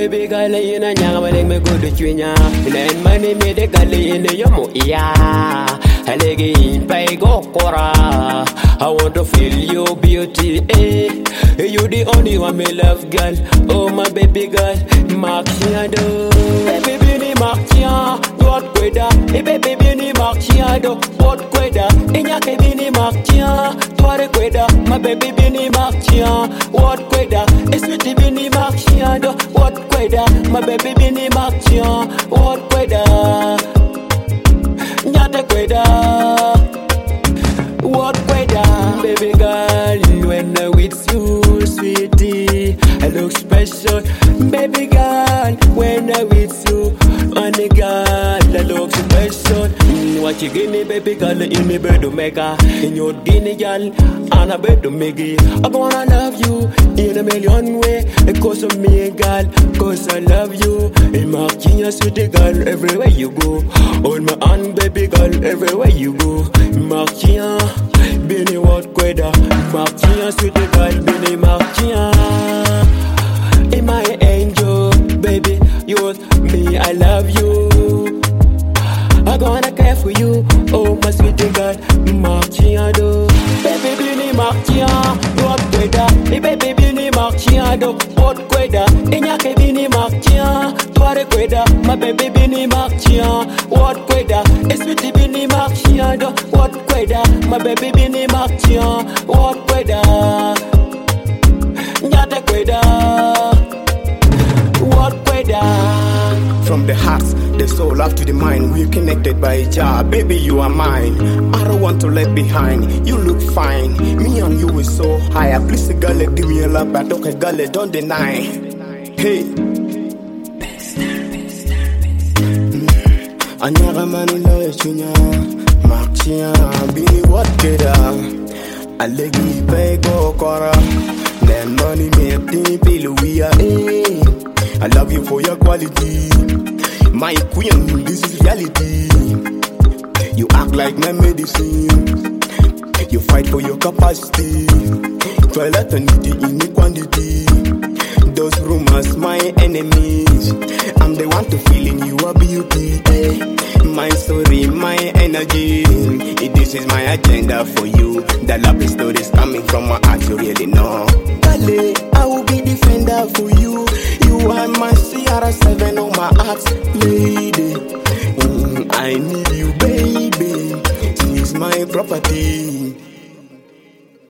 baby girl, you know, I'm going to go to China. And money made the girl in the Yomo. Yeah, I leg in pay go Cora. I want to feel your beauty. You the only one me love, girl. Oh, my baby girl, Marciado. Baby, Bini Marcia, what queda? Baby, Bini Marciado, what queda? Inyake Bini Marcia, Tuare queda. My baby, Bini Marcia, what queda? It's with the Bini Marciado, what queda? My baby, Bini Marcia, what queda? Nyate queda, what queda? Baby girl, when I'm with you, sweetie, I look special. Baby girl, when I'm with you, honey girl, I look special. What you give me, baby girl, in me bed to make her. In your dinner, girl, and I bed to make it. I'm gonna love you in a million ways. Because of me, girl, cause I love you. In my king, sweetie girl, everywhere you go. Hold my hand, baby girl, everywhere you go. Marcia, Bini what queda. Marcia, sweetie girl, Bini Marcia. In my angel, baby, you're me, I love you. I'm gonna care for you, oh my sweetie girl, Marciado. Baby, Bini Marcia, what queda? Baby, Bini Marciado, what queda? Inyake Bini Marcia, Tuare queda. My baby, Bini Marcia, what queda? It's with the Bini Marciado, what queda? My baby, Bini Marcia, what queda? Nyate queda, what queda? From the heart, the soul up to the mind, we're connected by a jar. Baby, you are mine. I don't want to let behind. You look fine. Me and you is so high. Please, a girl, give me a love, but okay, girl, don't deny. Hey. Anyara mani lo chunya, Marcia, Bini what queda? I legi pay go Cora. Then money make me feel we are. I love you for your quality. My queen, this is reality. You act like my medicine. You fight for your capacity. Toilet and in quantity. Those rumors, my enemies. I'm the one to feel in your beauty. My story, my energy. This is my agenda for you. The love story is coming from my heart, you really know. Dale, I will be defender for you. You are my CR7 on my heart, lady. I need you, baby. She is my property.